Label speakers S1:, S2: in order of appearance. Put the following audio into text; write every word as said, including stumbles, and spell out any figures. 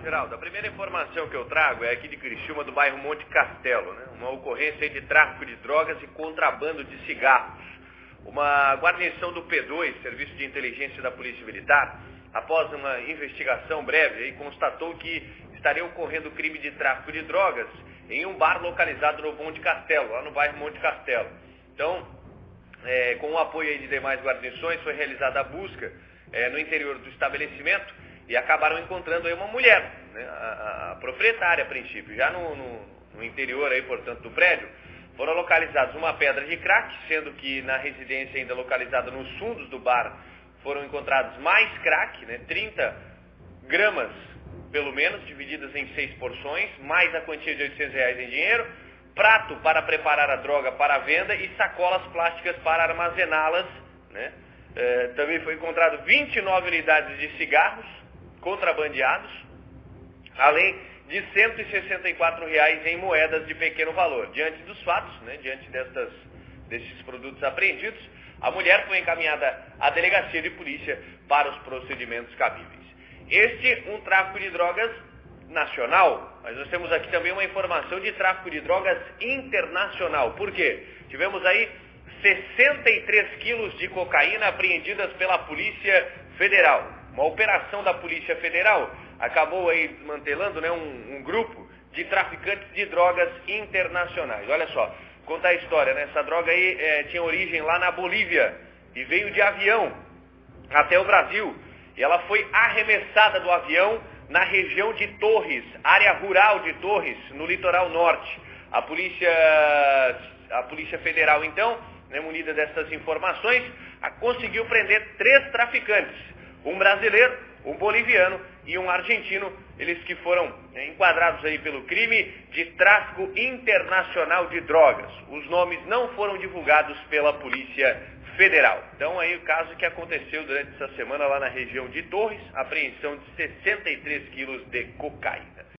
S1: Geraldo, a primeira informação que eu trago é aqui de Criciúma, do bairro Monte Castelo, né? Uma ocorrência de tráfico de drogas e contrabando de cigarros. Uma guarnição do P dois, Serviço de Inteligência da Polícia Militar, após uma investigação breve, aí, constatou que estaria ocorrendo crime de tráfico de drogas em um bar localizado no Monte Castelo, lá no bairro Monte Castelo. Então, é, com o apoio aí de demais guarnições, foi realizada a busca é, no interior do estabelecimento e acabaram encontrando aí uma mulher, né, a, a proprietária a princípio. Já no, no, no interior aí, portanto, do prédio, foram localizados uma pedra de crack, sendo que na residência ainda localizada nos fundos do bar foram encontrados mais crack, né, trinta gramas pelo menos, divididas em seis porções, mais a quantia de oitocentos reais em dinheiro, prato para preparar a droga para a venda e sacolas plásticas para armazená-las, né. É, também foi encontrado vinte e nove unidades de cigarros contrabandeados, além de cento e sessenta e quatro reais em moedas de pequeno valor. Diante dos fatos, né, diante destas, desses produtos apreendidos, a mulher foi encaminhada à delegacia de polícia para os procedimentos cabíveis. Este um tráfico de drogas nacional, mas nós temos aqui também uma informação de tráfico de drogas internacional. Por quê? Tivemos aí sessenta e três quilos de cocaína apreendidas pela Polícia Federal. Uma operação da Polícia Federal acabou aí desmantelando, né, um, um grupo de traficantes de drogas internacionais. Olha só, conta a história, né? Essa droga aí é, tinha origem lá na Bolívia e veio de avião até o Brasil. E ela foi arremessada do avião na região de Torres, área rural de Torres, no litoral norte. A Polícia, a Polícia Federal, então, né, munida dessas informações, a, conseguiu prender três traficantes. Um brasileiro, um boliviano e um argentino, eles que foram né, enquadrados aí pelo crime de tráfico internacional de drogas. Os nomes não foram divulgados pela Polícia Federal. Então aí o caso que aconteceu durante essa semana lá na região de Torres, apreensão de sessenta e três quilos de cocaína.